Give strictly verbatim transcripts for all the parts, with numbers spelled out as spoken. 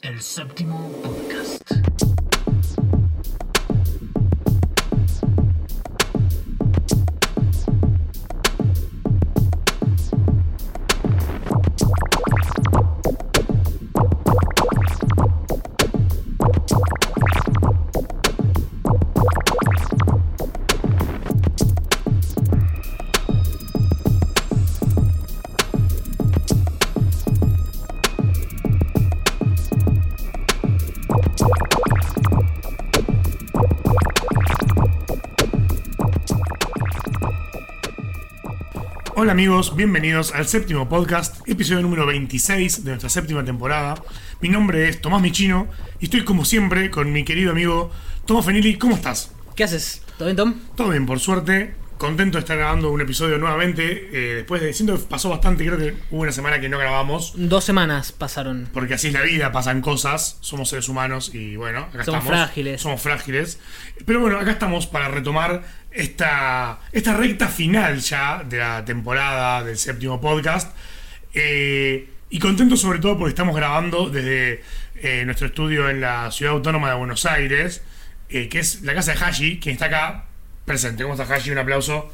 El Séptimo Podcast. Hola amigos, bienvenidos al Séptimo Podcast, episodio número veintiséis de nuestra séptima temporada. Mi nombre es Tomás Michino y estoy como siempre con mi querido amigo Tomás Fenili. ¿Cómo estás? ¿Qué haces? ¿Todo bien, Tom? Todo bien, por suerte. Contento de estar grabando un episodio nuevamente. Eh, después de... Siento que pasó bastante, creo que hubo una semana que no grabamos. Dos semanas pasaron. Porque así es la vida, pasan cosas. Somos seres humanos y bueno, acá Somos estamos. frágiles. Somos frágiles. Pero bueno, acá estamos para retomar esta, esta recta final ya de la temporada del Séptimo Podcast. Eh, y contento sobre todo porque estamos grabando desde eh, nuestro estudio en la Ciudad Autónoma de Buenos Aires, eh, que es la casa de Hashi, quien está acá presente. ¿Cómo está Hashi? Un aplauso.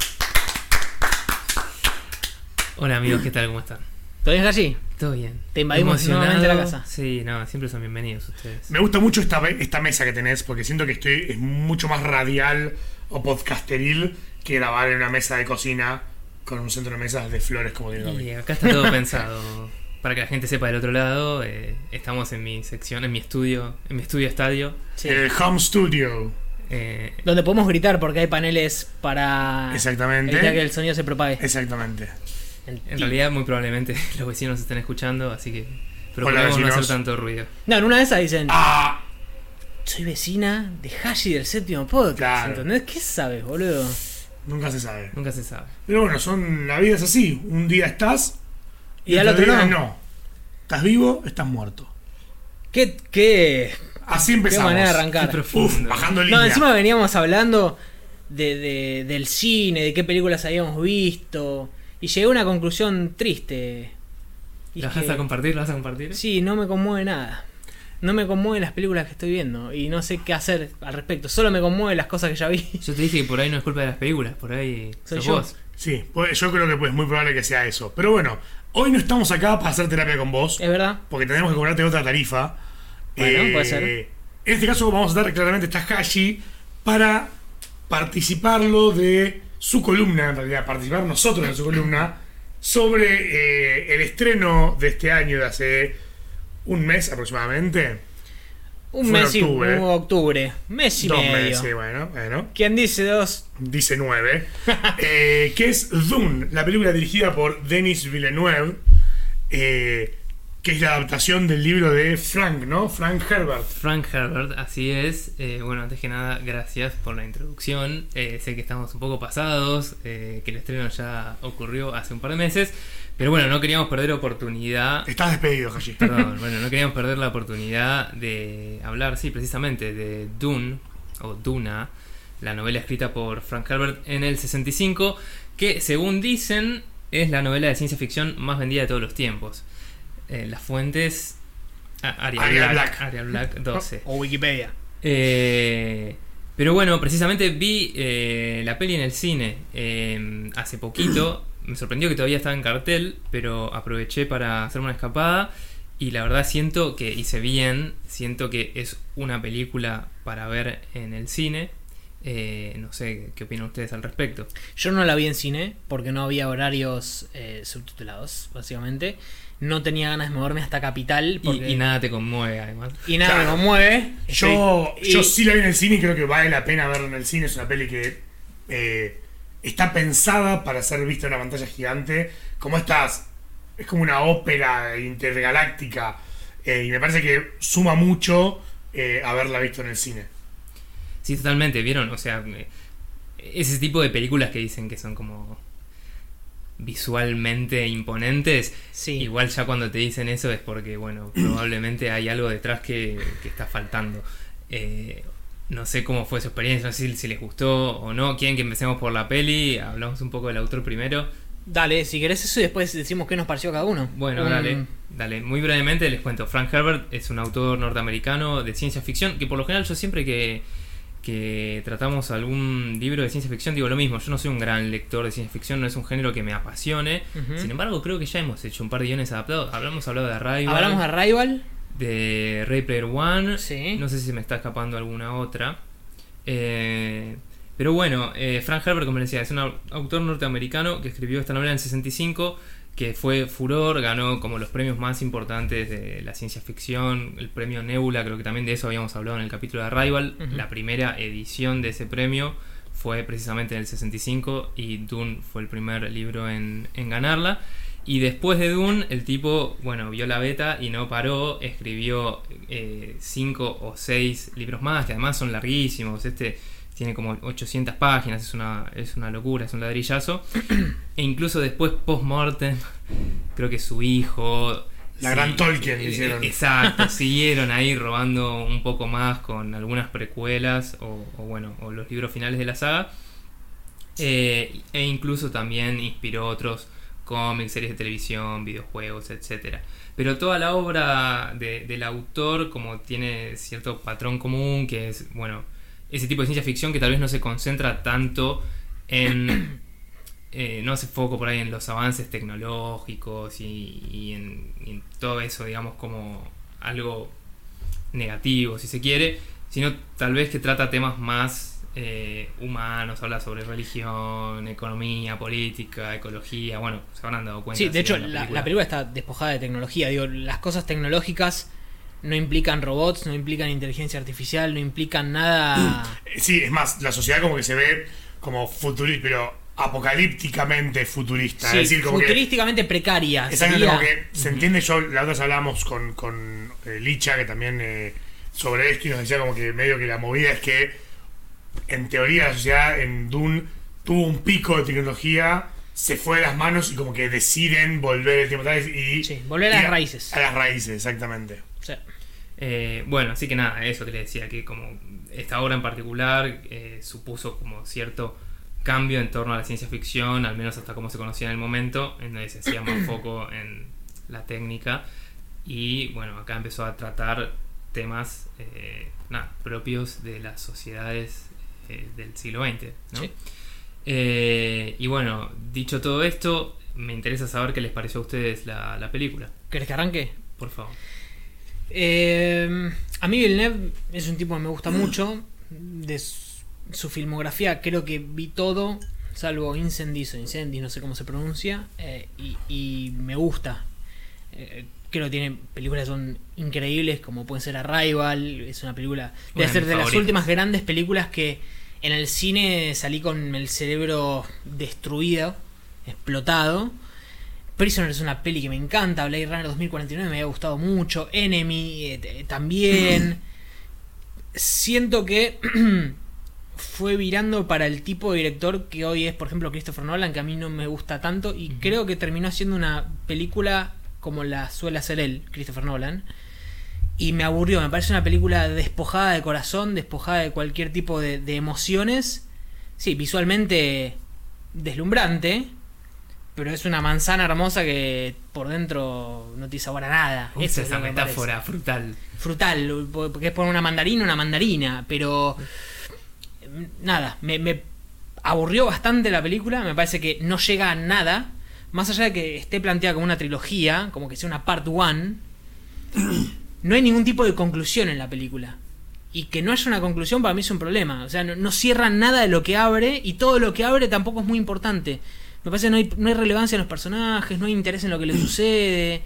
Hola amigos, ¿qué tal? ¿Cómo están? ¿Todo bien, Hashi? Todo bien. Te invadimos nuevamente la casa. Sí, no, siempre son bienvenidos ustedes. Me gusta mucho esta, esta mesa que tenés, porque siento que estoy es mucho más radial o podcasteril que grabar en una mesa de cocina con un centro de mesas de flores como digo. Y acá está todo pensado. Para que la gente sepa del otro lado, eh, estamos en mi sección, en mi estudio, en mi estudio estadio. Sí. El home studio. Eh, Donde podemos gritar porque hay paneles para Exactamente. evitar que el sonido se propague. Exactamente. en realidad, muy probablemente los vecinos estén escuchando, así que Hola, procuremos no vecinos. hacer tanto ruido. No, en una de esas dicen: ¡Ah! soy vecina de Hashi del Séptimo Podcast. Claro. ¿Entendés? ¿Qué sabes, boludo? Nunca se sabe. Nunca se sabe. Pero bueno, son la vida es así. Un día estás Y al otro día no. no. Estás vivo, estás muerto. ¿Qué, qué, Así qué empezamos. manera de Qué arrancar? profundo. Uf, bajando línea. No, encima veníamos hablando de, de- del cine, de qué películas habíamos visto. Y llegué a una conclusión triste. Y ¿La es vas que- a compartir? ¿La vas a compartir? Sí, no me conmueve nada. No me conmueven las películas que estoy viendo. Y no sé qué hacer al respecto. Solo me conmueven las cosas que ya vi. Yo te dije que por ahí no es culpa de las películas, por ahí Soy sos yo. vos. Sí, pues, yo creo que pues, es muy probable que sea eso. Pero bueno, hoy no estamos acá para hacer terapia con vos. Es verdad. Porque tenemos que cobrarte otra tarifa. Bueno, puede ser. En este caso vamos a dar claramente esta Hashi para participarlo de su columna, en realidad, participar nosotros de su columna sobre eh, el estreno de este año, de hace un mes aproximadamente. Un Fue en mes y octubre. un octubre. Mes y Dos medio. meses, bueno, bueno. ¿Quién dice dos? Dice nueve. eh, que es Dune, la película dirigida por Denis Villeneuve. Eh, que es la adaptación del libro de Frank, ¿no? Frank Herbert. Frank Herbert, así es. Eh, bueno, antes que nada, gracias por la introducción. Eh, sé que estamos un poco pasados, eh, que el estreno ya ocurrió hace un par de meses, pero bueno, no queríamos perder oportunidad. Estás despedido, Hashi. Perdón, bueno, no queríamos perder la oportunidad de hablar, sí, precisamente de Dune, o Duna, la novela escrita por Frank Herbert en el sesenta y cinco, que según dicen es la novela de ciencia ficción más vendida de todos los tiempos. Eh, las fuentes... Ah, Aria, Aria Black, Black. Aria Black doce. O Wikipedia. Eh, pero bueno, precisamente vi eh, la peli en el cine eh, hace poquito. Me sorprendió que todavía estaba en cartel, pero aproveché para hacerme una escapada. Y la verdad siento que hice bien. Siento que es una película para ver en el cine. Eh, no sé qué opinan ustedes al respecto. Yo no la vi en cine porque no había horarios eh, subtitulados, básicamente. No tenía ganas de moverme hasta Capital. Y, Porque... y nada te conmueve, además. Y nada Claro. me conmueve. Yo, Estoy- yo y- sí la vi en el cine y creo que vale la pena verla en el cine. Es una peli que eh, está pensada para ser vista en una pantalla gigante. Como estas, es como una ópera intergaláctica. Eh, y me parece que suma mucho eh, haberla visto en el cine. Sí, totalmente, ¿vieron? O sea, eh, ese tipo de películas que dicen que son como visualmente imponentes, Sí. igual ya cuando te dicen eso es porque, bueno, probablemente hay algo detrás que, que está faltando. Eh, no sé cómo fue su experiencia, no sé si, si les gustó o no. ¿Quieren que empecemos por la peli? Hablamos un poco del autor primero. Dale, si querés eso y después decimos qué nos pareció a cada uno. Bueno, Un- dale, dale. Muy brevemente les cuento. Frank Herbert es un autor norteamericano de ciencia ficción que por lo general yo siempre que, que tratamos algún libro de ciencia ficción digo lo mismo. Yo no soy un gran lector de ciencia ficción, no es un género que me apasione. Ujú. Sin embargo, creo que ya hemos hecho un par de guiones adaptados. Hablamos hablado de Arrival, Hablamos de Arrival. de Ready Player One. Sí. No sé si se me está escapando alguna otra. Eh, pero bueno, eh, Frank Herbert, como les decía, es un au- autor norteamericano que escribió esta novela en el sesenta y cinco, que fue furor, ganó como los premios más importantes de la ciencia ficción, el premio Nebula, creo que también de eso habíamos hablado en el capítulo de Arrival. Ujú. La primera edición de ese premio fue precisamente en el sesenta y cinco y Dune fue el primer libro en, en ganarla. Y después de Dune, el tipo, bueno, vio la beta y no paró, escribió eh, cinco o seis libros más, que además son larguísimos. Este tiene como ochocientas páginas, es una, es una locura, es un ladrillazo. E incluso después, post-mortem, creo que su hijo... La gran Tolkien le eh, hicieron. Exacto, siguieron ahí robando un poco más con algunas precuelas o, o bueno, o los libros finales de la saga. Eh, e incluso también inspiró otros cómics, series de televisión, videojuegos, etcétera. Pero toda la obra de, del autor como tiene cierto patrón común, que es, bueno, ese tipo de ciencia ficción que tal vez no se concentra tanto en... eh, no hace foco por ahí en los avances tecnológicos y, y, en, y en todo eso, digamos, como algo negativo, si se quiere, sino tal vez que trata temas más eh, humanos, habla sobre religión, economía, política, ecología. Bueno, se habrán dado cuenta. Sí, de si hecho, ven la, la película está despojada de tecnología. Digo, las cosas tecnológicas no implican robots, no implican inteligencia artificial, no implican nada. Sí, es más, la sociedad como que se ve como futurista, pero apocalípticamente futurista. Sí, es decir, como que futurísticamente precaria. exactamente, sería. como que se entiende. Yo la otra vez hablamos con, con eh, Licha, que también eh, sobre esto, y nos decía como que medio que la movida es que en teoría la sociedad en Dune tuvo un pico de tecnología, se fue de las manos y como que deciden volver el tiempo atrás y Sí, volver a y las raíces. a las raíces, exactamente. O sea, Eh, bueno, así que nada, eso que le decía, que como esta obra en particular eh, supuso como cierto cambio en torno a la ciencia ficción, al menos hasta como se conocía en el momento, en donde se hacía más foco en la técnica. Y bueno, acá empezó a tratar temas eh, nada, propios de las sociedades eh, del siglo veinte, ¿no? Sí. Eh, y bueno, dicho todo esto, me interesa saber qué les pareció a ustedes la, la película, ¿querés que arranque? por favor. Eh, a mí Villeneuve es un tipo que me gusta mucho. De su, su filmografía creo que vi todo, salvo Incendies o Incendies, no sé cómo se pronuncia, eh, y, y me gusta. Eh, creo que tiene películas que son increíbles, como pueden ser Arrival. Es una película, Una debe de ser mis de las favoritas. últimas grandes películas que en el cine salí con el cerebro destruido, explotado. Prisoner es una peli que me encanta. Blade Runner dos mil cuarenta y nueve me había gustado mucho. Enemy eh, t- también. Siento que fue virando para el tipo de director que hoy es, por ejemplo, Christopher Nolan, que a mí no me gusta tanto. Y Ujú. creo que terminó haciendo una película como la suele hacer él, Christopher Nolan. Y me aburrió. Me parece una película despojada de corazón, despojada de cualquier tipo de, de emociones. Sí, visualmente deslumbrante. Pero es una manzana hermosa que por dentro no tiene sabor a nada. Usa Eso es esa lo que me metáfora parece. frutal. Frutal, porque es poner una mandarina, una mandarina. Pero nada, me, me aburrió bastante la película. Me parece que no llega a nada. Más allá de que esté planteada como una trilogía, como que sea una part one, no hay ningún tipo de conclusión en la película. Y que no haya una conclusión para mí es un problema. O sea, no, no cierra nada de lo que abre, y todo lo que abre tampoco es muy importante. Me parece que no hay, no hay relevancia en los personajes, no hay interés en lo que les sucede.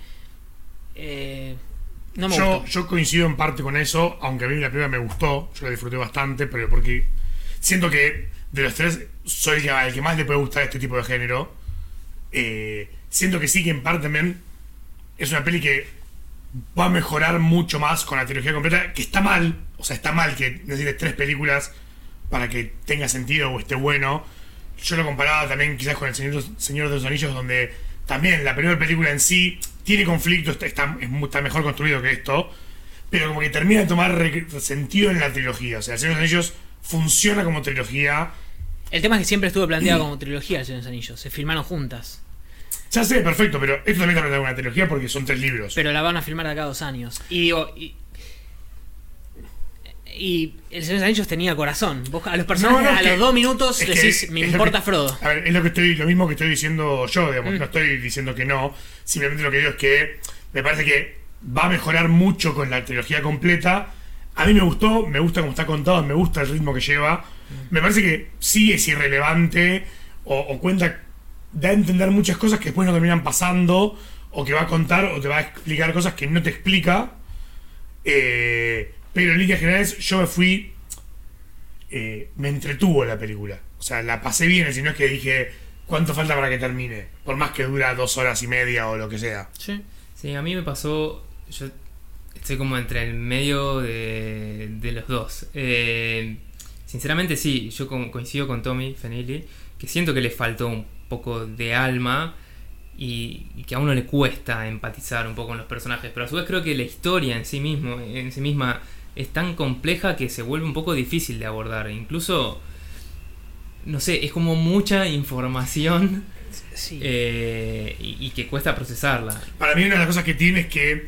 Eh, no me Yo, gustó. yo coincido en parte con eso, aunque a mí la primera me gustó, yo la disfruté bastante, pero porque siento que de los tres soy el que, el que más le puede gustar este tipo de género. Eh, siento que sí, que en parte también es una peli que va a mejorar mucho más con la trilogía completa, que está mal, o sea, está mal que necesites tres películas para que tenga sentido o esté bueno. Yo lo comparaba también quizás con El Señor, Señor de los Anillos, donde también la primera película en sí tiene conflicto, está, está, es mu- está mejor construido que esto, pero como que termina de tomar re- sentido en la trilogía. O sea, El Señor de los Anillos funciona como trilogía. El tema es que siempre estuvo planteado como trilogía El Señor de los Anillos. Se filmaron juntas. Ya sé, perfecto, pero esto también está de una trilogía porque son tres libros. Pero la van a filmar de acá a dos años. Y digo, y, y El Señor de los Anillos tenía corazón. Vos a los personajes No, no, a que- los dos minutos es que decís, me es lo importa que- Frodo. A ver, es lo que estoy, lo mismo que estoy diciendo yo, digamos, Mm. no estoy diciendo que no. Simplemente lo que digo es que me parece que va a mejorar mucho con la trilogía completa. A mí me gustó, me gusta cómo está contado, me gusta el ritmo que lleva. Me parece que sí es irrelevante o, o cuenta, da a entender muchas cosas que después no terminan pasando, o que va a contar o te va a explicar cosas que no te explica. Eh, pero en líneas generales yo me fui, eh, me entretuvo la película. O sea, la pasé bien, si no es que dije cuánto falta para que termine, por más que dura dos horas y media o lo que sea. Sí. Sí, a mí me pasó. Yo estoy como entre el medio de, de los dos. Eh, sinceramente, sí, yo co- coincido con Tommy Fenelli, que siento que le faltó un poco de alma y, y que a uno le cuesta empatizar un poco con los personajes. Pero a su vez creo que la historia en sí mismo, en sí misma, es tan compleja que se vuelve un poco difícil de abordar. Incluso, no sé, es como mucha información. Sí. Eh, y, y que cuesta procesarla. Para mí una de las cosas que tiene es que,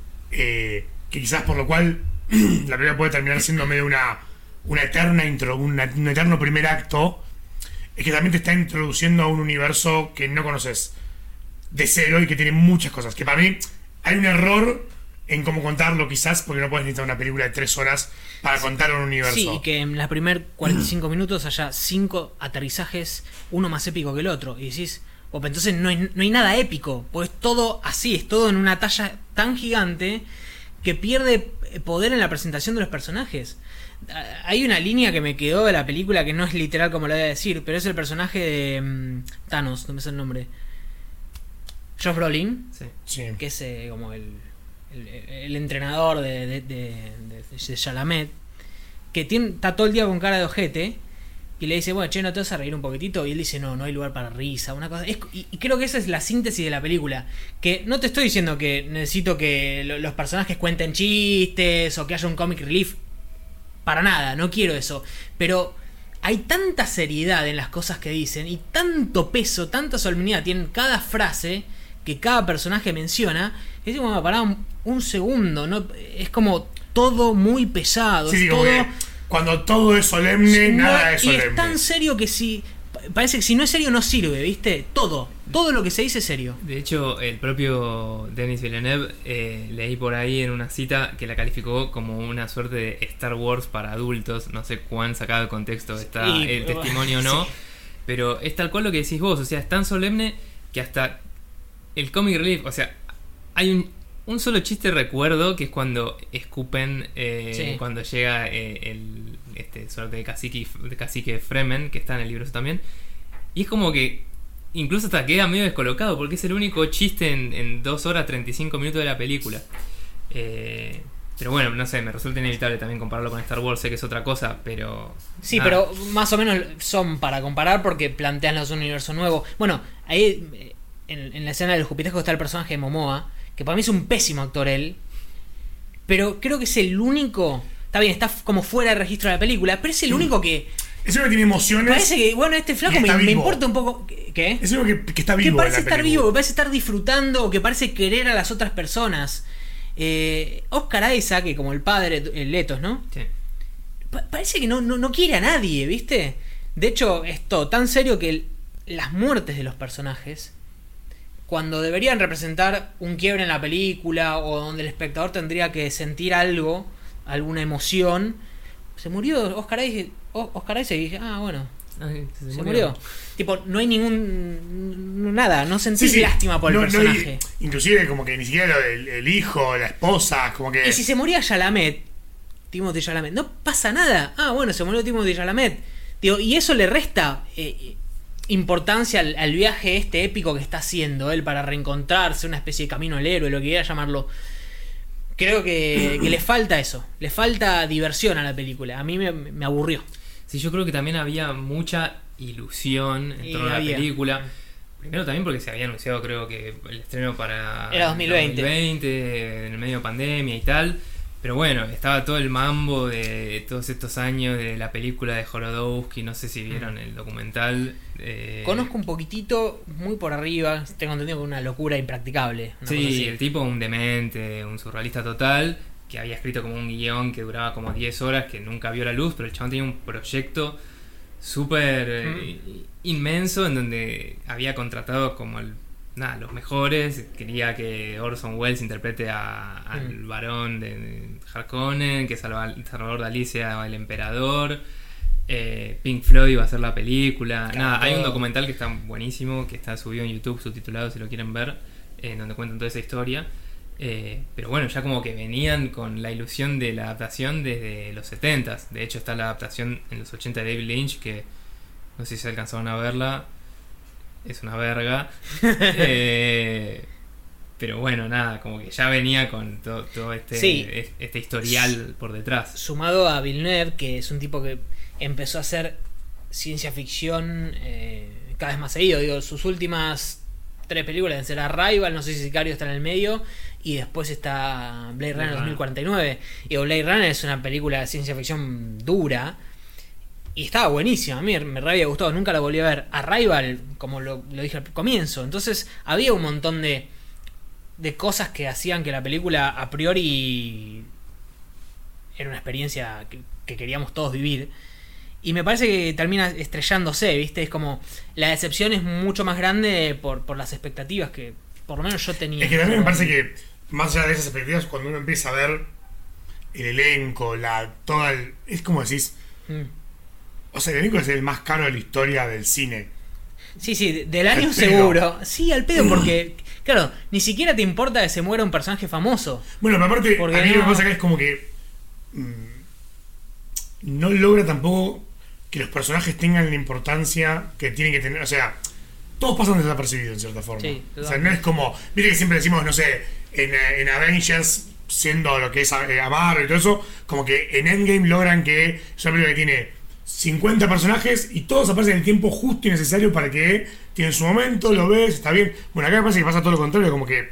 eh, que quizás por lo cual la película puede terminar siendo medio una, una eterna intro, una- un eterno primer acto, es que también te está introduciendo a un universo que no conoces de cero y que tiene muchas cosas. Que para mí hay un error en cómo contarlo quizás, porque no puedes necesitar una película de tres horas para contar un universo. Sí, y que en los primeros cuarenta y cinco minutos haya cinco aterrizajes, uno más épico que el otro. Y decís, opa, entonces no hay, no hay nada épico, pues es todo así, es todo en una talla tan gigante que pierde poder en la presentación de los personajes. Ah, Hay una línea que me quedó de la película que no es literal como lo voy a decir, pero es el personaje de mm, Thanos, no me sé el nombre. Josh Brolin, Sí. Sí. que es eh, como el, el, el entrenador de, de, de, de, de Chalamet, que tiene, está todo el día con cara de ojete y le dice, bueno, che, ¿no te vas a reír un poquitito? Y él dice, no, no hay lugar para risa, una cosa. Es- y, y creo que esa es la síntesis de la película. Que no te estoy diciendo que necesito que lo- los personajes cuenten chistes o que haya un comic relief. Para nada, no quiero eso. Pero hay tanta seriedad en las cosas que dicen y tanto peso, tanta solemnidad tienen cada frase que cada personaje menciona, que es como, pará un, un segundo, ¿no? Es como todo muy pesado. Sí, es sí, como todo, que cuando todo es solemne, no, nada es y solemne. es tan serio que si. pa- Parece que si no es serio no sirve, ¿viste? Todo. Todo lo que se dice es serio. De hecho, el propio Denis Villeneuve, eh, leí por ahí en una cita que la calificó como una suerte de Star Wars para adultos. No sé cuán sacado de contexto está Sí, el pero- testimonio o no. sí. Pero es tal cual lo que decís vos. O sea, es tan solemne que hasta el comic relief. O sea, hay un, un solo chiste recuerdo que es cuando escupen. eh, Sí. Cuando llega eh, el este suerte de cacique, de cacique Fremen, que está en el libro eso también. Y es como que incluso hasta queda medio descolocado porque es el único chiste en, en dos horas treinta y cinco minutos de la película. Eh, pero bueno, no sé, me resulta inevitable también compararlo con Star Wars, sé que es otra cosa, pero... Sí, nada. pero más o menos son para comparar porque plantean los un universo nuevo. Bueno, ahí eh, en, en la escena del Jupitejo está el personaje de Momoa, que para mí es un pésimo actor él, pero creo que es el único... Está bien, está f- como fuera de registro de la película, pero es el único que... Es uno que tiene emociones. Parece que, bueno, este flaco y me, está me vivo. importa un poco... ¿Qué? Es uno que, que está Que vivo. parece en la estar película. vivo, que parece estar disfrutando, o que parece querer a las otras personas. Eh, Oscar Isaac, que como el padre, el Letos, ¿no? Sí. Pa- parece que no, no, no quiere a nadie, ¿viste? De hecho, es todo tan serio que el- las muertes de los personajes, cuando deberían representar un quiebre en la película o donde el espectador tendría que sentir algo, alguna emoción, se murió Oscar Isaac, O- Oscar Isaac y dije, ah, bueno, Ay, se, murió. Tipo, no hay ningún... nada, no sentís Sí, sí. lástima por No, el no hay- personaje. inclusive como que ni siquiera lo del el hijo, la esposa, como que... Y si se moría Chalamet, Timothée Chalamet, no pasa nada. Ah, bueno, se murió Timothée Chalamet. Digo, y eso le resta eh, importancia al, al viaje este épico que está haciendo él para reencontrarse, una especie de camino al héroe, lo que quiera llamarlo. Creo que, que le falta eso. Le falta diversión a la película. A mí me, me aburrió. Sí, yo creo que también había mucha ilusión en Y torno a la había. película. Primero también porque se había anunciado, creo que el estreno para Era dos mil veinte. dos mil veinte, en el medio de pandemia y tal. pero bueno, estaba todo el mambo de todos estos años de la película de Jodorowsky, no sé si vieron el documental. Eh, Conozco un poquitito, muy por arriba, tengo entendido que es una locura impracticable. Una cosa sí, así. el tipo un demente, un surrealista total, que había escrito como un guión que duraba como diez horas, que nunca vio la luz, pero el chabón tenía un proyecto súper eh, inmenso en donde había contratado como el, nada, los mejores. Quería que Orson Welles interprete a, al Mm. varón de, de Harkonnen, que Salva- Salvador Dalí sea el emperador. eh, Pink Floyd iba a hacer la película. Claro, Nada, hay un todo. documental que está buenísimo, que está subido en YouTube, subtitulado si lo quieren ver, en donde cuentan toda esa historia. Eh, pero bueno, ya como que venían con la ilusión de la adaptación desde los setentas. De hecho está la adaptación en los ochenta de David Lynch, que no sé si se alcanzaron a verla. Es una verga. eh, pero bueno, nada, como que ya venía con todo, todo este, Sí. es- este historial por detrás. Sumado a Villeneuve, que es un tipo que empezó a hacer ciencia ficción eh, cada vez más seguido. Digo, sus últimas tres películas deben ser Arrival, no sé si Sicario está en el medio, y después está Blade Runner dos mil cuarenta y nueve. Y Blade Runner es una película de ciencia ficción dura, y estaba buenísima, a mí me re había gustado, nunca la volví a ver. Arrival, como lo, lo dije al comienzo, entonces había un montón de, de cosas que hacían que la película a priori era una experiencia que, que queríamos todos vivir. Y me parece que termina estrellándose, ¿viste? Es como, la decepción es mucho más grande por, por las expectativas que por lo menos yo tenía. Es que también me parece que, más allá de esas expectativas, cuando uno empieza a ver el elenco, la toda el, es como decís, Mm. o sea, el elenco es el más caro de la historia del cine. Sí, sí, de- del año Al pedo. seguro. Sí, al pedo, porque, claro, ni siquiera te importa que se muera un personaje famoso. Bueno, pero aparte, Porque a mí lo que no- pasa acá es como que mm, no logra tampoco que los personajes tengan la importancia que tienen que tener. O sea, todos pasan desapercibidos en cierta forma. Sí, o sea, no es como, viste que siempre decimos, no sé, en, eh, en Avengers, siendo lo que es eh, a Marvel y todo eso, como que en Endgame logran que es una película que tiene cincuenta personajes y todos aparecen en el tiempo justo y necesario para que tienen su momento, lo ves, está bien. Bueno, acá me parece que pasa todo lo contrario, como que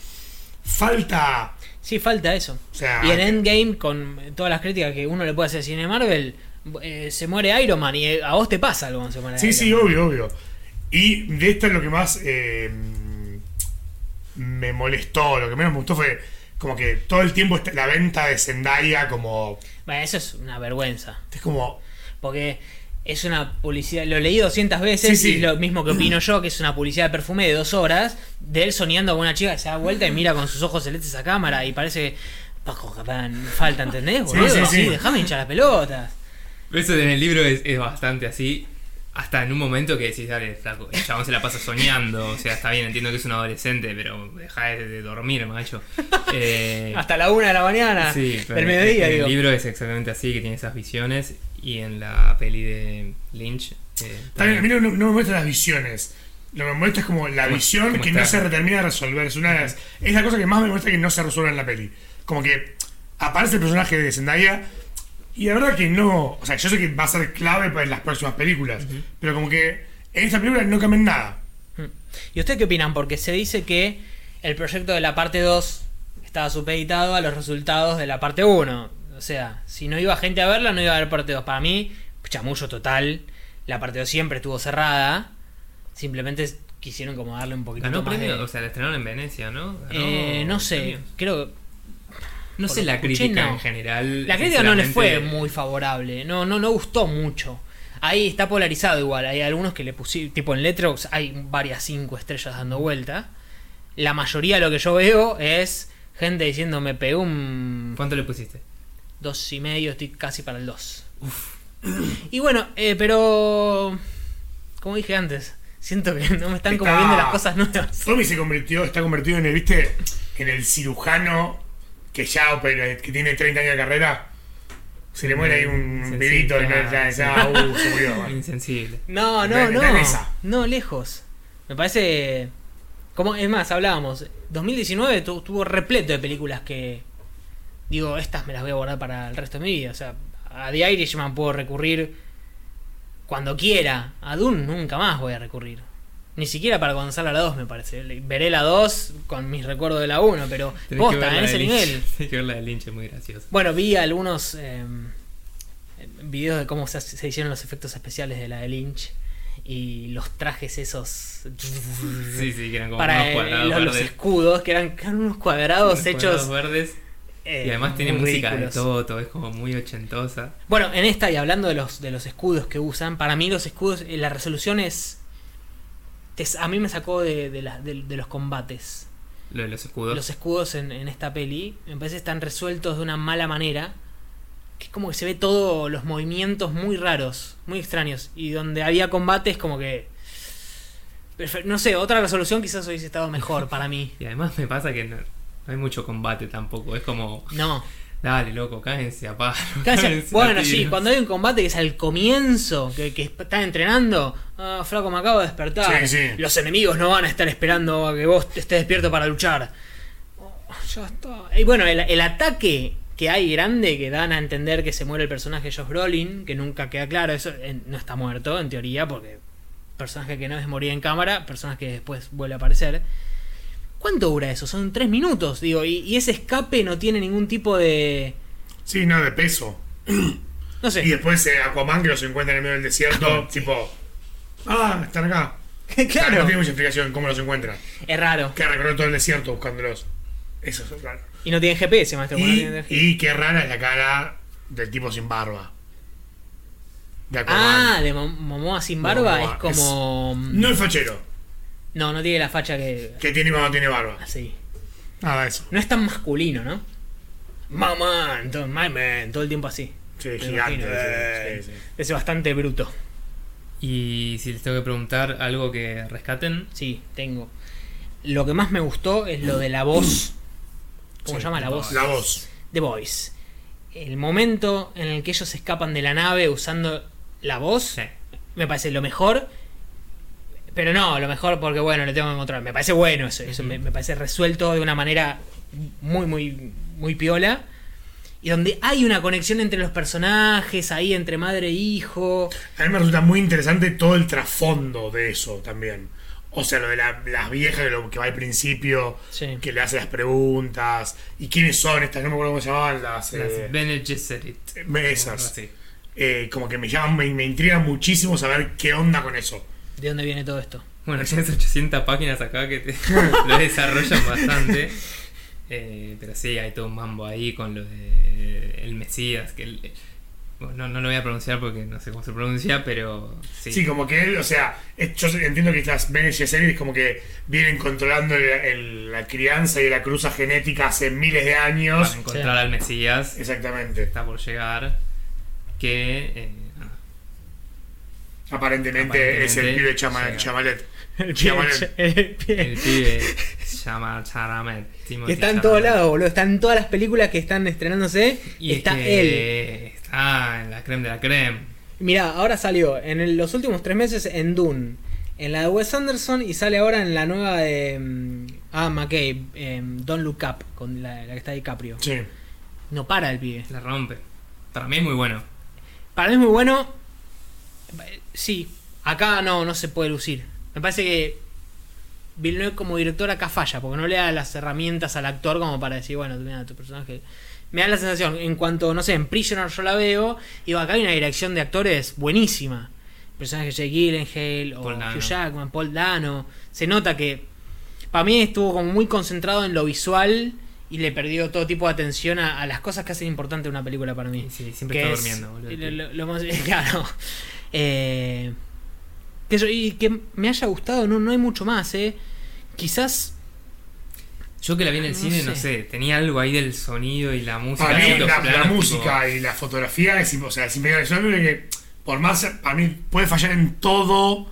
falta. Sí, falta eso. O sea, Y en Endgame, con todas las críticas que uno le puede hacer al cine de Marvel, eh, se muere Iron Man y eh, a vos te pasa algo cuando se muere Sí, Iron sí, Man. obvio, obvio. Y de esto es lo que más eh, me molestó, lo que menos me gustó fue como que todo el tiempo está la venta de Zendaya como... Bueno, eso es una vergüenza. Es como... Porque es una publicidad, lo leí doscientas veces Sí, sí. y lo mismo que opino yo, que es una publicidad de perfume de dos horas, de él soñando con una chica que se da vuelta y mira con sus ojos celestes a cámara y parece que Paco, capaz, falta, ¿entendés? Sí, Boludo? sí, sí. Déjame hinchar las pelotas. Eso en el libro es, es bastante así. Hasta en un momento que decís, dale, flaco, el chabón se la pasa soñando. O sea, está bien, entiendo que es un adolescente, pero deja de, de dormir, macho. Eh, Hasta la una de la mañana sí, pero del en- mediodía, en digo. el libro es exactamente así, que tiene esas visiones. Y en la peli de Lynch. eh, También, a mí no, no- no me molestan las visiones. Lo que me molesta es como la ¿Cómo- visión cómo que está? no se termina de resolver. Es, una de las- es la cosa que más me molesta que no se resuelva en la peli. Como que aparece el personaje de Zendaya y la verdad que no... O sea, yo sé que va a ser clave para las próximas películas. Pero como que en esta película no cambian nada. ¿Y ustedes qué opinan? Porque se dice que el proyecto de la parte dos estaba supeditado a los resultados de la parte uno. O sea, si no iba gente a verla, no iba a haber parte dos. Para mí, chamullo total. La parte dos siempre estuvo cerrada. Simplemente quisieron como darle un poquito Ganó más premio, de... o sea, la estrenaron en Venecia, ¿no? Ganó Eh, no sé, premios. creo... No por sé lo la que escuché, crítica no. en general. La crítica no le fue sinceramente. muy favorable. No, no, no gustó mucho. Ahí está polarizado igual. Hay algunos que le pusieron, tipo en Letterboxd hay varias cinco estrellas dando vuelta. La mayoría de lo que yo veo es gente diciendo me pegó un ¿Cuánto le pusiste? dos y medio, estoy casi para el dos. Y bueno, eh, pero como dije antes, siento que no me están como Está- viendo las cosas nuevas. Tommy se convirtió, está convertido en el, ¿viste? En el cirujano que ya opera- que tiene treinta años de carrera. Se le muere ahí un Sí, sí, pibito y no, claro, ya, sí. ya, uh, se murió. bueno. Insensible. No, no, Está- no. está en esa. No, lejos. Me parece. Como, es más, hablábamos. dos mil diecinueve tu- tuvo repleto de películas que. Digo, estas me las voy a guardar para el resto de mi vida. O sea, a The Irishman puedo recurrir cuando quiera. A Dune nunca más voy a recurrir. Ni siquiera para cuando salga la dos, me parece. Veré la dos con mis recuerdos de la uno, pero Tenés que ver posta, la en de ese Lynch. nivel. Tienes que ver la de Lynch, es muy gracioso. Bueno, vi algunos eh, videos de cómo se, se hicieron los efectos especiales de la de Lynch. Y los trajes esos Sí, sí, que eran como para unos cuadrados eh, los, los verdes. escudos, que eran, que eran unos cuadrados Unos hechos cuadrados verdes. eh, Y además tiene muy música ridículos. de Toto, es como muy ochentosa. Bueno, en esta, y hablando de los, de los escudos que usan, para mí los escudos, eh, la resolución es... te- a mí me sacó de, de, la- de- de los combates. Lo de los escudos. Los escudos en, en esta peli, me parece que están resueltos de una mala manera. Que es como que se ve todos los movimientos muy raros, muy extraños. Y donde había combates como que... prefer- No sé, otra resolución quizás hubiese estado mejor para mí. Y además me pasa que no, no hay mucho combate tampoco. Es como, No. dale, loco, cáense a palo. Casi- cáense a bueno, tiros. sí, cuando hay un combate que es al comienzo, que, que están entrenando, ah, flaco, me acabo de despertar. Sí, sí. Los enemigos no van a estar esperando a que vos estés despierto para luchar. Oh, ya está. Y bueno, el, el ataque que hay grande, que dan a entender que se muere el personaje de Josh Brolin, que nunca queda claro, eso eh, no está muerto en teoría, porque personaje que no es morir en cámara, personaje que después vuelve a aparecer. ¿Cuánto dura eso? Son tres minutos, digo, y, y ese escape no tiene ningún tipo de... Sí, no, de peso. No sé. Y después eh, Aquaman, que los encuentra en el medio del desierto, tipo. Ah, están acá. Claro. No tiene mucha explicación cómo los encuentran. Es raro. Que recorrió todo el desierto buscándolos. Eso es raro. Y no tienen G P S, maestro. porque no Y, tienen G P S. y qué rara es la cara del tipo sin barba. De Aquaman. Ah, de Mo- Momoa sin barba Momoa, es como... No el fachero, No, no tiene la facha que... que tiene cuando tiene barba. Así. Nada de eso. No es tan masculino, ¿no? Mamá, entonces, my man, todo el tiempo así. Sí, Me gigante. imagino. Sí, sí, sí. Es bastante bruto. Y si les tengo que preguntar algo que rescaten, Sí, tengo. Lo que más me gustó es lo de la voz. ¿Cómo Sí, se llama la voz? La voz. The Voice. El momento en el que ellos escapan de la nave usando la voz, sí. me parece lo mejor. Pero no, lo mejor porque, bueno, le tengo que encontrar. Me parece bueno eso. Eso me, me parece resuelto de una manera muy, muy, muy piola. Y donde hay una conexión entre los personajes, ahí entre madre e hijo. A mí me resulta muy interesante todo el trasfondo de eso también. O sea, lo de la- las viejas que, lo, que va al principio, Sí. que le hace las preguntas. ¿Y quiénes son estas? No me acuerdo cómo se llamaban las. Las eh, Bene Gesserit. me- esas. Así. Eh, como que me llaman, me, me intriga muchísimo saber qué onda con eso. ¿De dónde viene todo esto? Bueno, tienes ochocientas páginas acá que te lo desarrollan bastante. Eh, pero sí, hay todo un mambo ahí con lo de eh, el Mesías, que el- bueno, no, no lo voy a pronunciar porque no sé cómo se pronuncia, pero sí. Sí, como que él, o sea, es- yo entiendo que estas Bene Gesserit es como que vienen controlando el- el- la crianza y la cruza genética hace miles de años. Para encontrar al Mesías, Exactamente. está por llegar, que... eh, ah, Aparentemente, es el Aparentemente, pibe Chama- llega. Chamalet. El Chamalet. el el pibe se llama Chalamet. Timothy Que está en Chalamet. todos lados, boludo. Está en todas las películas que están estrenándose. Y es está que él. Está en la creme de la creme. Mirá, ahora salió en el- los últimos tres meses en Dune, en la de Wes Anderson, y sale ahora en la nueva de mm, ah, McKay, em, Don't Look Up, con la, la que está DiCaprio. Sí. No para el pibe. La rompe. Para mí es muy bueno. Para mí es muy bueno. Eh, Sí, acá no, no se puede lucir. Me parece que Villeneuve como director acá falla, porque no le da las herramientas al actor como para decir, bueno, mira, tu personaje... Me da la sensación, en cuanto, no sé, en Prisoner yo la veo, y digo, acá hay una dirección de actores buenísima. El personaje de Jake Gyllenhaal, o Paul Dano. Hugh Jackman, Paul Dano. Se nota que, para mí estuvo como muy concentrado en lo visual, y le perdió todo tipo de atención a, a las cosas que hacen importante una película para mí. Sí, siempre Que está es durmiendo, boludo. lo, lo- lo más- claro. Eh, que yo- y que me haya gustado, no, no hay mucho más, eh. Quizás. Yo que la vi en el No cine, no sé. sé, tenía algo ahí del sonido y la música. Para mí, así, los la, la planos, música y la fotografía es, o sea, es impecable. Es una película que, por más, para mí puede fallar en todo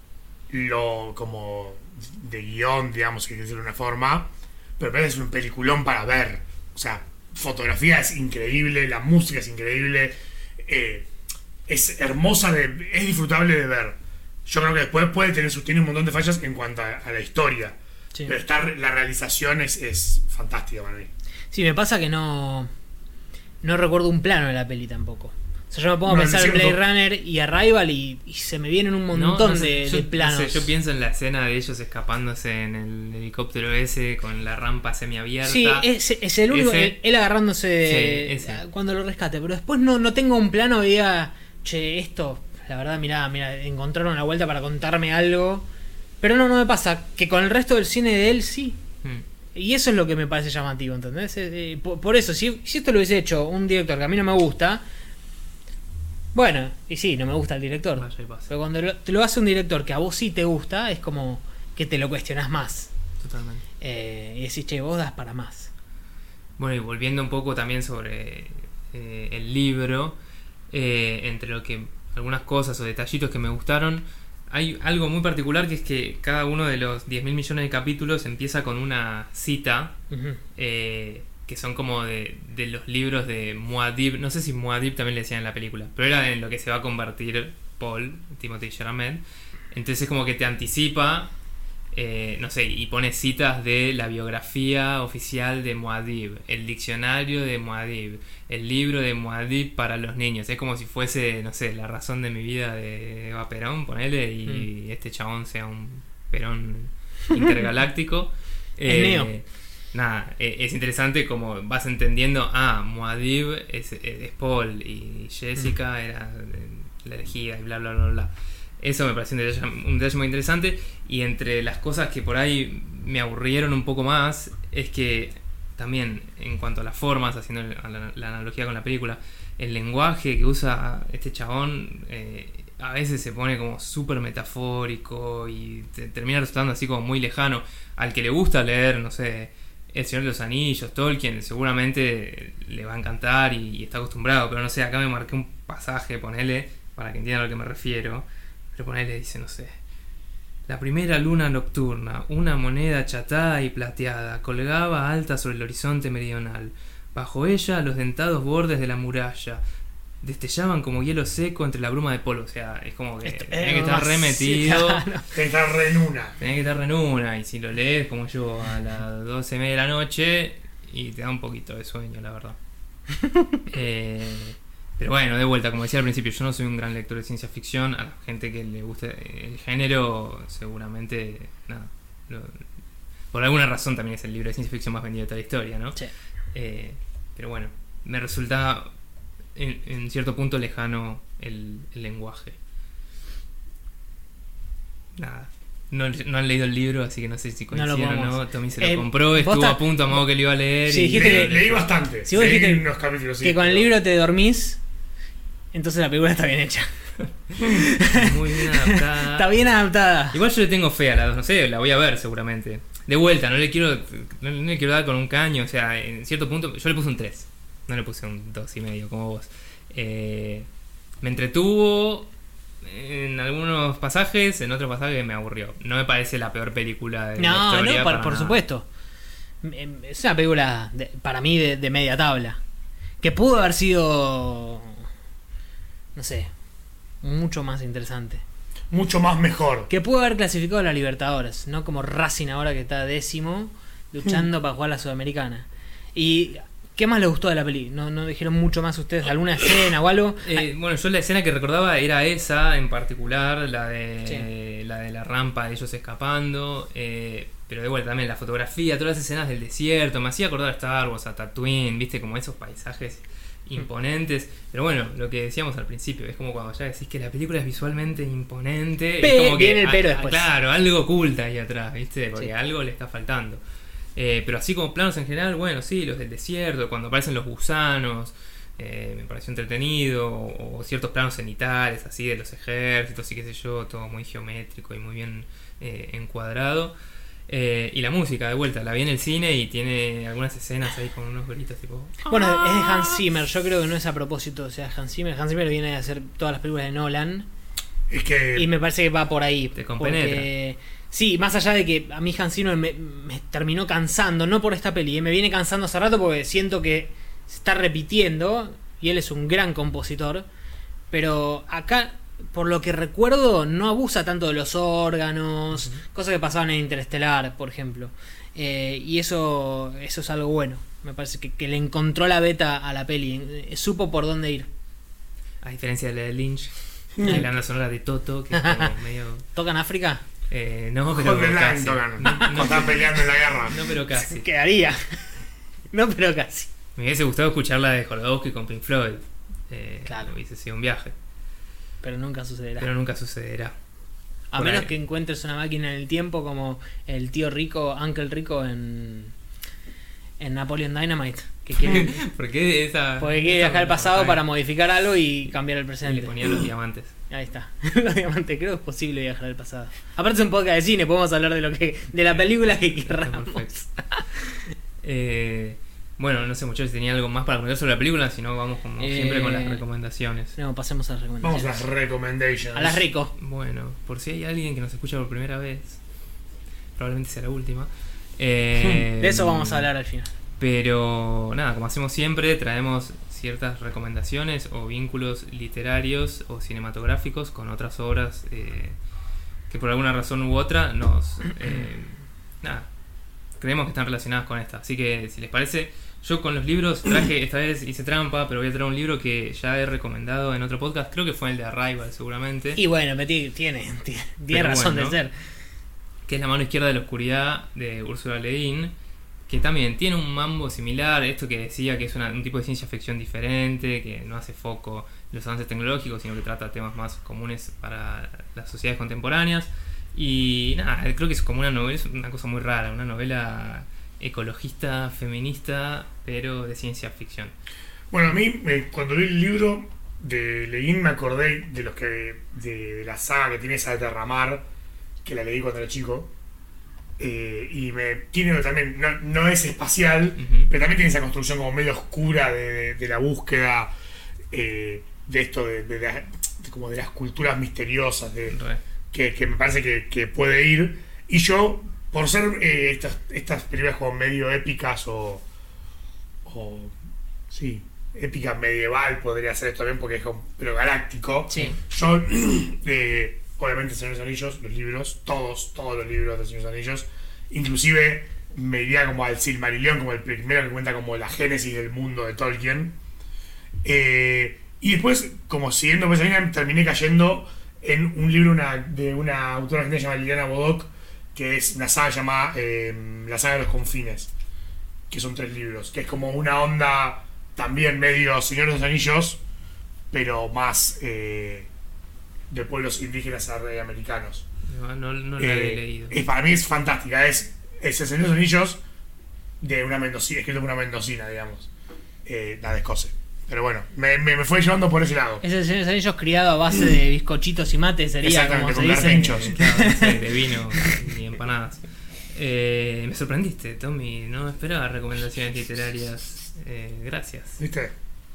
lo como de guión, digamos, que decirlo de una forma, pero me parece que es un peliculón para ver. O sea, fotografía es increíble, la música es increíble, eh, es hermosa, de, es disfrutable de ver. Yo creo que después puede tener, tiene un montón de fallas en cuanto a, a la historia. Sí. Pero está, la realización es, es fantástica para mí. Sí, me pasa que no. No recuerdo un plano de la peli tampoco. O O sea, yo me pongo a No, pensar es en Blade cierto. Runner y Arrival y, y se me vienen un montón No, no sé, de, yo, de no planos. sé, yo pienso en la escena de ellos escapándose en el helicóptero ese con la rampa semiabierta. Sí, es, es el único, Ese- él, él agarrándose de- Sí, ese. cuando lo rescate, pero después no, no tengo un plano que diga, che, esto, la verdad, mirá, mirá, encontraron la vuelta para contarme algo. Pero no, no me pasa, que con el resto del cine de él sí. Mm. Y eso es lo que me parece llamativo, ¿entendés? Eh, eh, por, por eso, si, si esto lo hubiese hecho un director que a mí no me gusta, bueno, y sí, no me gusta el director. Vaya y pase. Pero cuando lo, te lo hace un director que a vos sí te gusta, es como que te lo cuestionás más. Totalmente. Eh, y decís, che, vos das para más. Bueno, y volviendo un poco también sobre eh, el libro, eh, entre lo que algunas cosas o detallitos que me gustaron, hay algo muy particular que es que cada uno de los diez mil millones de capítulos empieza con una cita Ujú. eh, que son como de, de los libros de Muad'Dib. No sé si Muad'Dib también le decían en la película, pero era en lo que se va a convertir Paul, Timothée Chalamet. Entonces como que te anticipa, eh, no sé, y pone citas de la biografía oficial de Muad'Dib, el diccionario de Muad'Dib, el libro de Muad'Dib para los niños. Es como si fuese, no sé, la razón de mi vida de Eva Perón, ponele, y Mm. este chabón sea un Perón intergaláctico. Es Neo. Nada, eh, es interesante como vas entendiendo, ah, Muad'Dib es, es Paul y Jessica era eh, la elegida y bla bla bla bla. Eso me pareció un detalle, un detalle muy interesante. Y entre las cosas que por ahí me aburrieron un poco más es que también en cuanto a las formas, haciendo la, la analogía con la película, el lenguaje que usa este chabón eh, a veces se pone como súper metafórico y te, termina resultando así como muy lejano. Al que le gusta leer, no sé, El Señor de los Anillos, Tolkien, seguramente le va a encantar y, y está acostumbrado, pero no sé, acá me marqué un pasaje, ponele, para que entiendan a lo que me refiero, pero ponele, dice, no sé: la primera luna nocturna, una moneda achatada y plateada, colgaba alta sobre el horizonte meridional. Bajo ella, los dentados bordes de la muralla destellaban como hielo seco entre la bruma de polvo. O sea, es como que Esto- tenés eh, que estar sí, remetido. claro. Que está re en una. Tenés que estar en una, y si lo lees como yo a las doce y media de la noche, y te da un poquito de sueño, la verdad. eh, pero bueno, de vuelta, como decía al principio, yo no soy un gran lector de ciencia ficción. A la gente que le guste el género, seguramente, nada, lo- por alguna razón también es el libro de ciencia ficción más vendido de toda la historia, ¿no? Sí. Eh, pero bueno, me resulta en, en cierto punto lejano el, el lenguaje. Nada. No, no han leído el libro, así que no sé si No lo coincidieron o no. podemos. Tommy se lo Eh, compró, estuvo vos ta- a punto, a modo que lo iba a leer. Sí, y- dijiste Le- que- leí bastante. Si vos leí dijiste unos capítulos. sí, Que con el pero- libro te dormís, entonces la película está bien hecha. Muy bien adaptada. Está bien adaptada. Igual yo le tengo fe a las dos, no sé, la voy a ver seguramente. De vuelta, no le quiero no, no le quiero dar con un caño, o sea, en cierto punto yo le puse un tres, no le puse un dos y medio como vos. Eh, me entretuvo en algunos pasajes, en otros pasajes me aburrió. No me parece la peor película de la No, historia. no, por, para por nada. supuesto. Em, Es una película de- para mí de, de media tabla. Que pudo haber sido, no sé, mucho más interesante. Mucho más mejor. Que pudo haber clasificado a la Libertadores, no como Racing ahora que está décimo, luchando para jugar la Sudamericana. ¿Y qué más les gustó de la peli? ¿No, no dijeron mucho más ustedes? ¿Alguna escena o algo? Eh, bueno, yo la escena que recordaba era esa en particular, la de la de la rampa de ellos escapando, eh, pero de vuelta también la fotografía, todas las escenas del desierto, me hacía acordar a Star Wars, a Tatooine, viste, como esos paisajes imponentes. Pero bueno, lo que decíamos al principio, es como cuando ya decís que la película es visualmente imponente, Pe- es como que viene el pero ah, después. claro, algo oculta ahí atrás, viste, porque Sí. algo le está faltando. Eh, pero así como planos en general, bueno, sí, los del desierto, cuando aparecen los gusanos, eh, me pareció entretenido, o, o ciertos planos cenitales, así, de los ejércitos y qué sé yo, todo muy geométrico y muy bien eh, encuadrado. Eh, y la música, de vuelta, la vi en el cine y tiene algunas escenas ahí con unos gritos tipo... Bueno, es de Hans Zimmer, yo creo que no es a propósito, o sea, Hans Zimmer, Hans Zimmer viene a hacer todas las películas de Nolan Es que. y me parece que va por ahí. Te compenetra. Porque, sí, más allá de que a mí Hans Zimmer me, me terminó cansando, no por esta peli, eh, me viene cansando hace rato porque siento que se está repitiendo y él es un gran compositor, pero acá, por lo que recuerdo, no abusa tanto de los órganos, cosas que pasaban en Interestelar, por ejemplo. Eh, y eso eso es algo bueno. Me parece que, que le encontró la beta a la peli, eh, supo por dónde ir. A diferencia de la de Lynch, la banda sonora de Toto, que es como medio... ¿Tocan África? Eh, no, pero Hotline casi. tocan. No, no, Cuando están peleando en la guerra. no, pero casi. Quedaría. No, pero casi. Me hubiese gustado escuchar la de Jodorowsky con Pink Floyd. Eh, Claro. Hubiese sido un viaje. Pero nunca sucederá. Pero nunca sucederá. A por menos ahí. que encuentres una máquina en el tiempo como el tío rico, Uncle Rico en, en Napoleon Dynamite. Que quiere, ¿Por qué esa.? porque quiere esa viajar al pasado montaña? para modificar algo y cambiar el Y presente. le ponía los diamantes. Ahí está. Los diamantes, creo que es posible viajar al pasado. Aparte es un podcast de cine, podemos hablar de lo que de la película que querramos. Perfecto. Eh, bueno, no sé mucho si tenía algo más para comentar sobre la película, si no vamos como Eh, siempre con las recomendaciones. No, pasemos a las Vamos recomendaciones. a las recommendations. A las rico. Bueno, por si hay alguien que nos escucha por primera vez, probablemente sea la última. Eh, De eso vamos a hablar al final. Pero nada, como hacemos siempre, traemos ciertas recomendaciones o vínculos literarios o cinematográficos con otras obras eh, que por alguna razón u otra nos eh, nada, creemos que están relacionadas con esta. Así que si les parece, yo con los libros traje, esta vez hice trampa, pero voy a traer un libro que ya he recomendado en otro podcast, creo que fue el de Arrival seguramente, Y bueno, Petit tiene, tiene, tiene Pero razón bueno. de ser. que es La mano izquierda de la oscuridad de Ursula Le Guin, que también tiene un mambo similar, esto que decía que es una- un tipo de ciencia ficción diferente, que no hace foco en los avances tecnológicos, sino que trata temas más comunes para las sociedades contemporáneas. Y nada, creo que es como una novela, es una cosa muy rara, una novela ecologista, feminista, pero de ciencia ficción. Bueno, a mí, eh, cuando vi el libro de Le Guin, me acordé de los que de, de la saga que tiene esa de Terramar, que la leí cuando era chico. Eh, y me tiene también, no, no es espacial, Ujú. pero también tiene esa construcción como medio oscura de, de- de la búsqueda eh, de esto, de, de la- de como de las culturas misteriosas, de, Re. que, que me parece que, que puede ir. Y yo, por ser eh, estas, estas películas como medio épicas o, o sí, épica medieval podría ser esto también porque es como, pero galáctico. Sí. Yo, eh, obviamente, Señor de los Anillos, los libros, todos, todos los libros de Señor de los Anillos, inclusive me iría como al Silmarillion, como el primero que cuenta como la génesis del mundo de Tolkien. Eh, y después, como siguiendo por esa línea, terminé cayendo en un libro una- de una autora argentina llamada Liliana Bodoc, que es una saga llamada eh, La saga de los confines, que son tres libros, que es como una onda también medio Señor de los Anillos, pero más eh, de pueblos indígenas americanos. No, no, no la Eh, he leído. eh, para mí es fantástica, es, es el Señor de los Anillos de una mendocina, escrito por una mendocina, digamos, eh, la de Escocia. Pero bueno, me, me, me fue llevando por ese lado. Es el Señor de los Anillos criado a base de bizcochitos y mate, sería como Exactamente, se con dice. carpinchos. Eh, claro, no sé, de vino y empanadas. Eh, me sorprendiste, Tommy. No esperaba recomendaciones literarias. Eh, gracias. ¿Viste?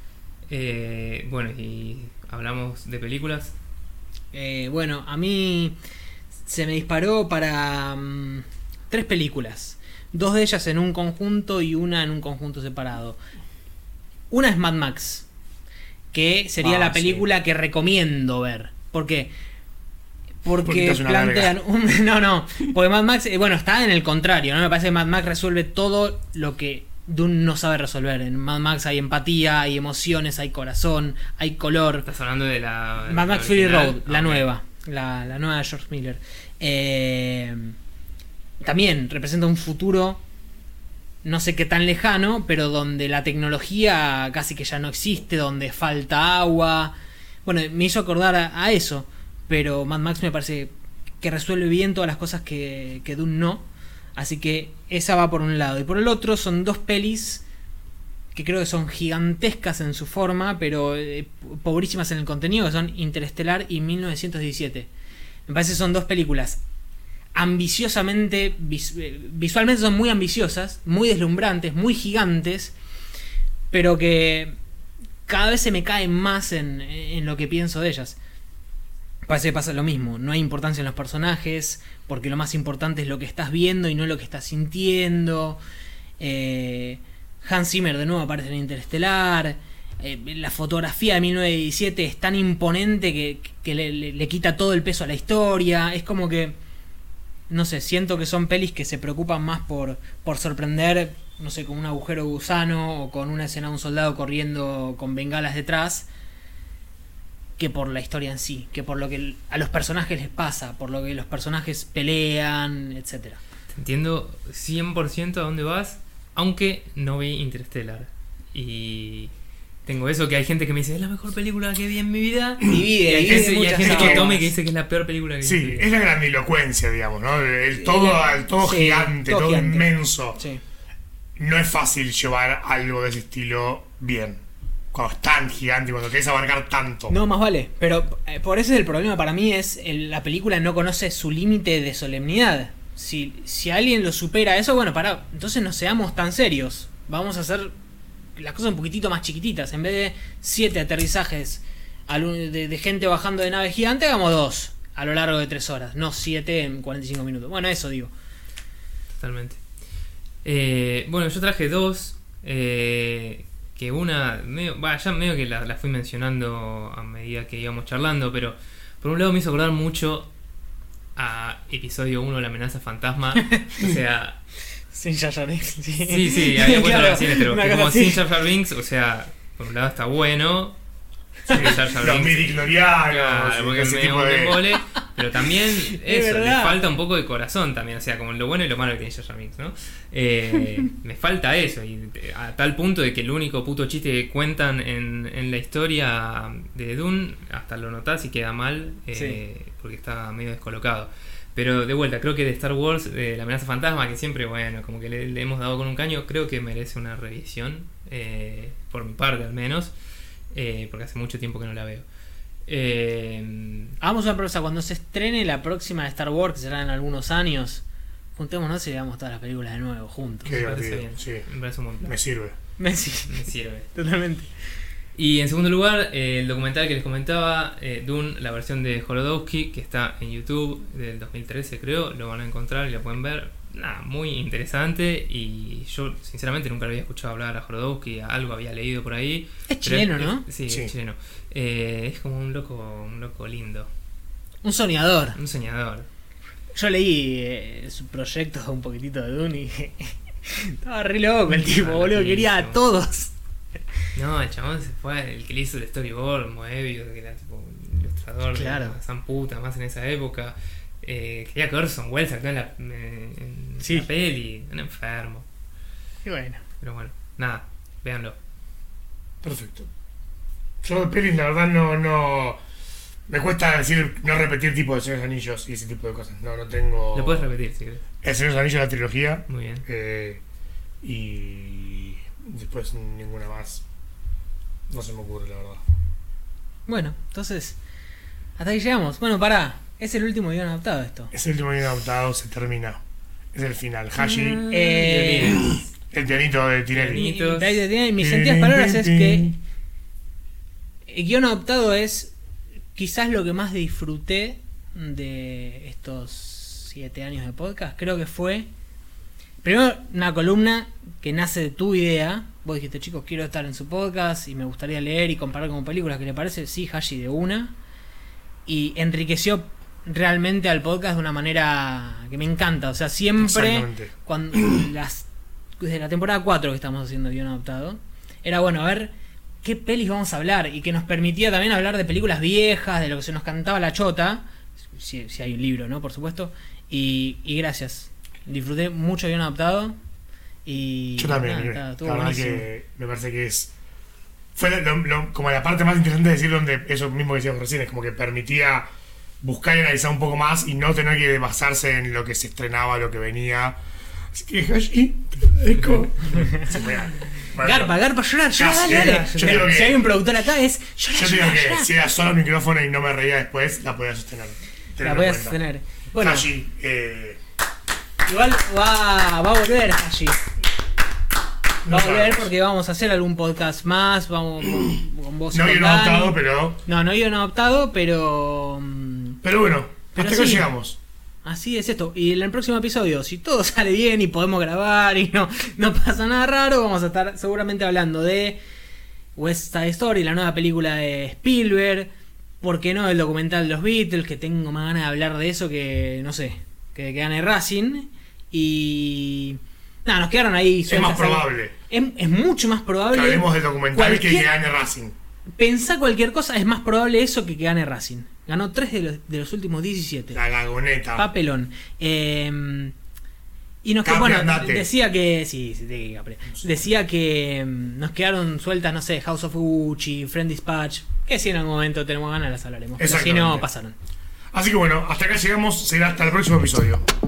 Eh, bueno, y hablamos de películas. Eh, bueno, a mí se me disparó para mm, tres películas. Dos de ellas en un conjunto y una en un conjunto separado. Una es Mad Max, que sería Ah, la sí. película que recomiendo ver. ¿Por qué? Porque Porque estás una plantean un, no, no, porque Mad Max, eh, bueno, está en el contrario, ¿no? Me parece que Mad Max resuelve todo lo que Dune no sabe resolver. En Mad Max hay empatía, hay emociones, hay corazón, hay color. Estás hablando de la. Mad la Max Fury original. Road, la Ah, ok. nueva, la, la nueva de George Miller. Eh, también representa un futuro no sé qué tan lejano, pero donde la tecnología casi que ya no existe, donde falta agua. Bueno, me hizo acordar a, a eso, pero Mad Max me parece que resuelve bien todas las cosas que, que Dune no. Así que esa va por un lado. Y por el otro son dos pelis que creo que son gigantescas en su forma, pero eh, pobrísimas en el contenido, que son Interestelar y mil novecientos diecisiete. Me parece que son dos películas ambiciosamente, vis- eh, visualmente son muy ambiciosas, muy deslumbrantes, muy gigantes, pero que cada vez se me caen más en, en lo que pienso de ellas. Parece que pasa lo mismo, no hay importancia en los personajes, porque lo más importante es lo que estás viendo y no lo que estás sintiendo. Eh, Hans Zimmer de nuevo aparece en Interestelar. Eh, la fotografía de mil novecientos diecisiete es tan imponente que, que le, le- le quita todo el peso a la historia. Es como que, no sé, siento que son pelis que se preocupan más por, por sorprender, no sé, con un agujero gusano o con una escena de un soldado corriendo con bengalas detrás, que por la historia en sí, que por lo que a los personajes les pasa, por lo que los personajes pelean, etcétera. Te entiendo cien por ciento a dónde vas, aunque no vi Interstellar. Y tengo eso, que hay gente que me dice, es la mejor película que vi en mi vida. Divide, Y hay divide gente, y hay muchas gente que aguas. tome que dice que es la peor película que vi. Sí, es la grandilocuencia, digamos, ¿no? El todo, el todo Sí, gigante, todo todo, gigante. inmenso. Sí. No es fácil llevar algo de ese estilo bien. Cuando es tan gigante, cuando querés abarcar tanto. No, más vale. Pero eh, por eso es el problema para mí, es el- la película no conoce su límite de solemnidad. Si, si alguien lo supera eso, bueno, pará, entonces no seamos tan serios. Vamos a hacer las cosas un poquitito más chiquititas. En vez de siete aterrizajes al un- de, de gente bajando de nave gigante, hagamos dos a lo largo de tres horas. No siete en cuarenta y cinco minutos. Bueno, eso digo. Totalmente. Eh, bueno, yo traje dos. Eh, que una, medio, bah, ya medio que la, la fui mencionando a medida que íbamos charlando, pero por un lado me hizo acordar mucho a episodio uno, La amenaza fantasma. O sea, Sin Jar Jar Binks, sí. sí, sí, había puesto Claro, las cines, pero una que cosa como así. sin Jar Jar Binks, o sea, por un lado está bueno. Sin Jar Jar Los Binks, midichlorianos, claro, porque es ese medio tipo un de... embole, pero también eso, le verdad. falta un poco de corazón también, o sea, como lo bueno y lo malo que tiene Jar Jar Binks, ¿no? Eh, me falta eso, y a tal punto de que el único puto chiste que cuentan en, en la historia de Dune, hasta lo notás y queda mal, eh, porque está medio descolocado. Pero de vuelta, creo que de Star Wars, de La amenaza fantasma, que siempre, bueno, como que le, le hemos dado con un caño, creo que merece una revisión, eh, por mi parte al menos, eh, porque hace mucho tiempo que no la veo. Eh, Hagamos una promesa, cuando se estrene la próxima de Star Wars, que será en algunos años, juntémonos y veamos todas las películas de nuevo juntos. Qué me parece divertido, bien, sí. me parece un buen plan. Me sirve. Messi, Me sirve. totalmente. Y en segundo lugar, eh, el documental que les comentaba, eh, Dune, la versión de Jodorowsky, que está en YouTube del dos mil trece, creo, lo van a encontrar y lo pueden ver. Nada, muy interesante, y yo sinceramente nunca lo había escuchado hablar a Jodorowsky, algo había leído por ahí. Es pero chileno, ¿no? Sí, Sí. es chileno. Eh, es como un loco, un loco lindo, Un soñador. un soñador. Yo leí eh, su proyecto un poquitito de Dune y estaba re loco el tipo, Ah, boludo, quería a loquísimo. todos. No, el chabón se fue, el que le hizo el storyboard, Moebius, que era tipo un ilustrador Claro. de la San Puta, más en esa época. Eh, quería que Orson Welles actuara en la, en Sí. la peli, un enfermo. Y bueno. Pero bueno, nada, véanlo. Perfecto. Yo de pelis, la verdad, no, no... Me cuesta decir, no repetir tipo de Señor de los Anillos y ese tipo de cosas. No, no tengo... Lo puedes repetir si querés. El Señor de los Anillos, la trilogía. Muy bien. eh, y después ninguna más. No se me ocurre, la verdad. Bueno, entonces, hasta ahí llegamos. Bueno, pará, es el último guión adaptado esto. Es el último bien adaptado, se termina. Es el final. Hashi, Eh, el pianito de Tinelli. y- Bonitos. y- y- y mis sentidas palabras es que el guión adaptado es quizás lo que más disfruté de estos siete años de podcast. Creo que fue primero una columna que nace de tu idea. Vos dijiste, chicos, quiero estar en su podcast y me gustaría leer y comparar como películas. ¿Qué le parece? Sí, Hashi, de una. Y enriqueció realmente al podcast de una manera que me encanta. O sea, siempre Exactamente. cuando las desde la temporada cuatro que estamos haciendo guión adaptado, era bueno, a ver qué pelis vamos a hablar, y que nos permitía también hablar de películas viejas, de lo que se nos cantaba la chota, si, si hay un libro, ¿no? Por supuesto. Y, y gracias. Disfruté mucho guión adaptado. Y Yo también. nada, eh, está- estuvo la verdad buenísimo. que me parece que es. Fue lo- lo- como la parte más interesante de decir, donde eso mismo que decíamos recién, es como que permitía buscar y analizar un poco más y no tener que basarse en lo que se estrenaba, lo que venía. Así que Hashi, es como. Se fue. Bueno, Garpa, garpa, llorar, llorar, Ya, dale, sí, dale. yo digo que- Si hay un productor acá es llorar, Yo te digo llorar, que llorar. si era solo el micrófono y no me reía después, la podía sostener. La Tenerlo voy a en cuenta. sostener. Bueno, Hashi, eh, igual va, va a volver Hashi. no Va a volver sabemos. porque vamos a hacer algún podcast más. Vamos con, con vos y No con había Dani. adaptado, pero. No, no habían adoptado, pero. mm, Pero bueno, Pero hasta acá sí. llegamos. Así es esto. Y en el próximo episodio, si todo sale bien y podemos grabar y no, no pasa nada raro, vamos a estar seguramente hablando de West Side Story, la nueva película de Spielberg. ¿Por qué no el documental de los Beatles? Que tengo más ganas de hablar de eso que, no sé, que, que gane Racing. Y. Nada, nos quedaron ahí. Es más sueltas ahí. probable Es, es mucho más que probable. hablemos del documental que cualquier- que gane Racing. Pensá cualquier cosa, es más probable eso que que gane Racing. Ganó tres de los, de los últimos diecisiete. La gagoneta. Papelón. Eh, y nos Capri, quedó, bueno, andate. decía que. Sí, sí, sí, Capri. Decía que mm, nos quedaron sueltas, no sé, House of Gucci, Friend Dispatch. Que si en algún momento tenemos ganas, las hablaremos. Pero si no, Exactamente. pasaron. Así que bueno, hasta acá llegamos. Será hasta el próximo episodio.